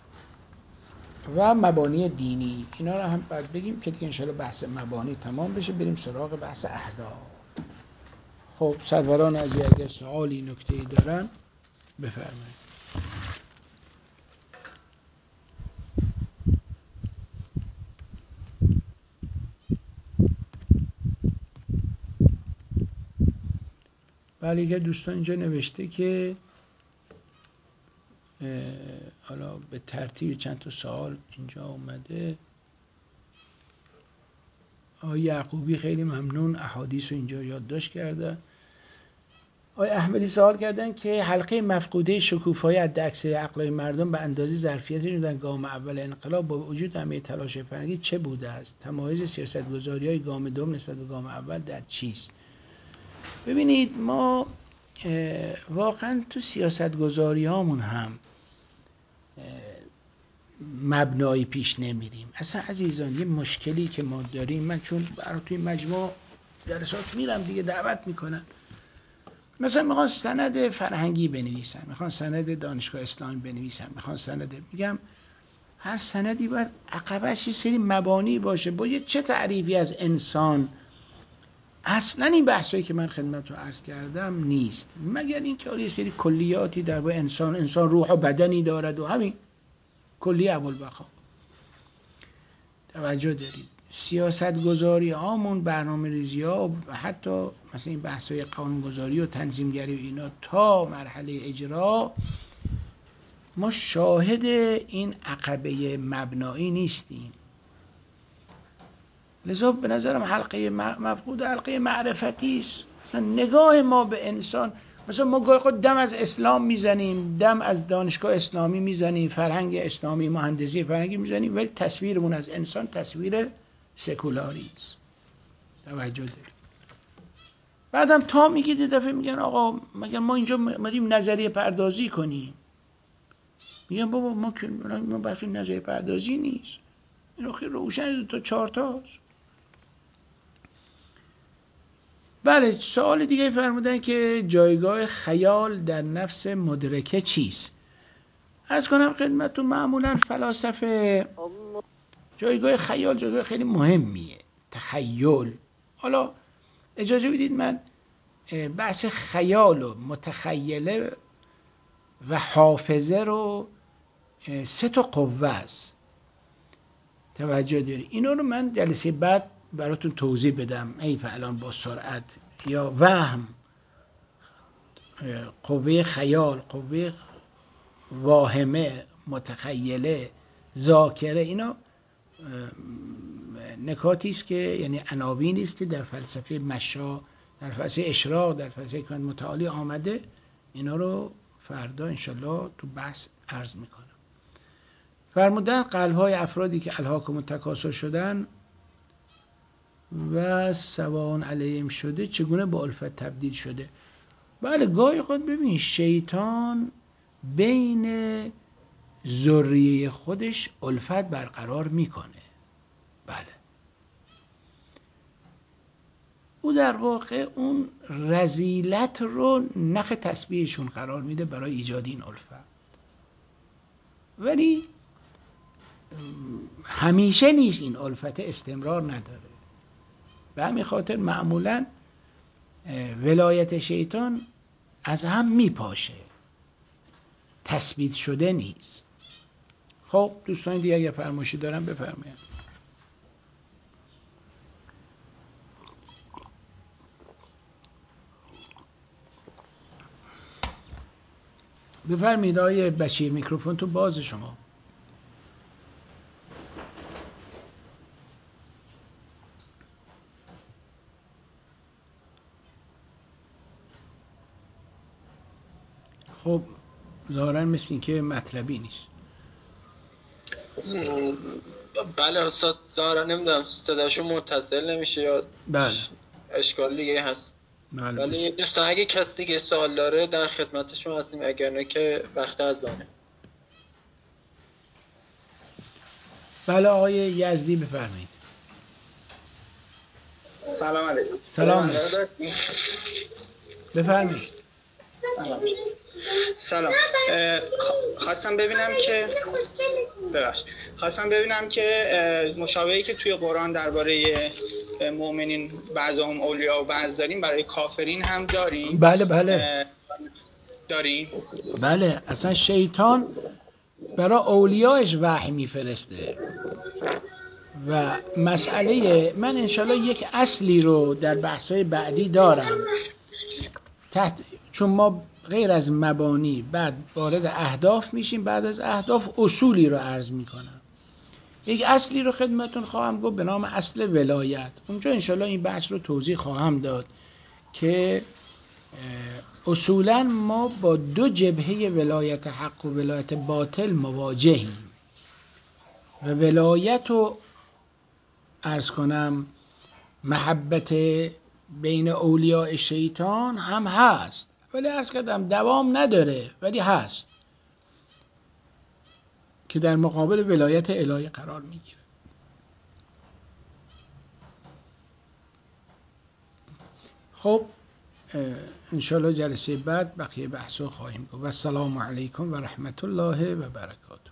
و مبانی دینی، اینا رو هم باید بگیم که دیگه انشاءالله بحث مبانی تمام بشه بریم سراغ بحث اهداف. خب سروران عزیز اگر سوالی نکته‌ای دارن بفرمایید. ولی که دوستان اینجا نوشته که حالا به ترتیب چند تا سوال اینجا اومده. آقای یعقوبی خیلی ممنون، احادیث رو اینجا یادداشت کرده. آقای احمدی سوال کردن که حلقه مفقوده شکوفایی از اکثر عقلای مردم به اندازه ظرفیتش در گام اول انقلاب با وجود همه تلاش فرهنگی چه بوده است؟ تمایز سیاست‌گذاری‌های گام دوم نسبت به گام اول در چیست؟ ببینید ما واقعا تو سیاست‌گذاری‌هامون هم مبنایی پیش نمیریم. اصلا عزیزان یه مشکلی که ما داریم، من چون برای توی مجموع جلسات میرم دیگه دعوت میکنن، مثلا میخوان سند فرهنگی بنویسن، میخوان سند دانشگاه اسلامی بنویسن، میخوان سند، میگم هر سندی باید عقبش یه سری مبانی باشه. با یه چه تعریفی از انسان اصلا این بحثایی که من خدمتتون عرض کردم نیست، مگر اینکه یه سری کلیاتی در با انسان، انسان روح و بدنی دارد و همین کلی ابوالبقا. توجه دارید سیاست گذاری هامون، برنامه ریزی ها و حتی مثلا این بحثای قانون گذاری و تنظیمگری و اینا تا مرحله اجرا ما شاهد این عقبه مبنایی نیستیم. لذا به نظرم حلقه مفقود حلقه معرفتی است. مثلا نگاه ما به انسان، مثلا ما گاهی دم از اسلام میزنیم، دم از دانشگاه اسلامی میزنیم، فرهنگ اسلامی، مهندسی فرهنگی میزنیم، ولی تصویرمون از انسان تصویر سکولاری است. توجه دارید. بعدم تا میگید دفعه میگن آقا مگر ما اینجا اومدیم نظریه پردازی کنیم؟ میگن بابا ما که ما بحث نظریه پردازی نیست، این خیلی روشن دو تا چهار تاست. بله سوال دیگه فرمودن که جایگاه خیال در نفس مدرکه چیست؟ عرض کنم خدمتتون معمولا فلاسفه جایگاه خیال جایگاه خیلی مهمیه، تخیل. حالا اجازه بدید من بحث خیال و متخیله و حافظه رو سه تا قوه است، توجه داری، اینا رو من جلسه بعد براتون توضیح بدم ای فعلا با سرعت. یا وهم، قوه خیال، قوه واهمه، متخیله، ذاکره، اینا نکاتی است که یعنی عناوینی است که در فلسفه مشا، در فلسفه اشراق، در فلسفه کانت متعالی آمده. اینا رو فردا انشالله تو بحث عرض میکنم. فرمودن قلب‌های افرادی که الهاکم التکاثر شدن و سواء علیهم شده چگونه به الفت تبدیل شده؟ بله گاهی خود ببین شیطان بین ذریه خودش الفت برقرار میکنه. بله او در واقع اون رذیلت رو نخ تسبیحشون قرار میده برای ایجاد این الفت، ولی همیشه نیست، این الفت استمرار نداره. به همین خاطر معمولا ولایت شیطان از هم میپاشه، تثبیت شده نیست. خب دوستان دیگه اگه فرمایشی دارن بفرمایید. بفرمایید آقای بشیر، میکروفون تو باز شما. خب ظاهرا مثل این که مطلبی نیست. بله استاد ظاهرا نمیدونم صداشو متصل نمیشه یا بله اشکال دیگه هست. بله ولی دوستان اگه کسی دیگه سوال داره در خدمتشون هستیم، اگر نه که وقت از آنه. بله آقای یزدی بفرمایید. سلام علیکم. سلام بفرمایید. سلام. خواستم ببینم که ببخشید خواستم ببینم که مشابهی که توی قرآن درباره مؤمنین بعضهم اولیا و بعض داریم برای کافرین هم داریم؟ بله بله داریم. بله اصلا شیطان برای اولیاش وحی میفرسته و مسئله من انشالله یک اصلی رو در بحثای بعدی دارم تحت، چون ما غیر از مبانی بعد وارد اهداف میشیم، بعد از اهداف اصولی رو عرض میکنم. یک اصلی رو خدمتون خواهم گفت به نام اصل ولایت. اونجا انشالله این بحث رو توضیح خواهم داد که اصولا ما با دو جبهه ولایت حق و ولایت باطل مواجهیم و ولایت رو عرض کنم محبت بین اولیاء شیطان هم هست، ولی عرض کردم دوام نداره، ولی هست که در مقابل ولایت الهی قرار میگیره. خب انشاءالله جلسه بعد بقیه بحثو خواهیم گفت. و السلام علیکم و رحمت الله و برکاته.